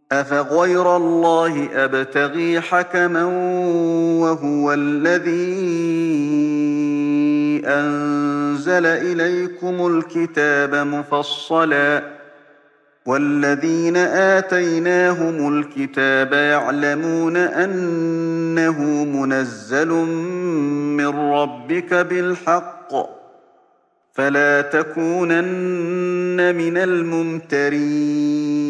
أفغير الله أبتغي حكما وهو الذي أنزل إليكم الكتاب مفصلا والذين آتيناهم الكتاب يعلمون أنه منزل من ربك بالحق فلا تكونن من الممترين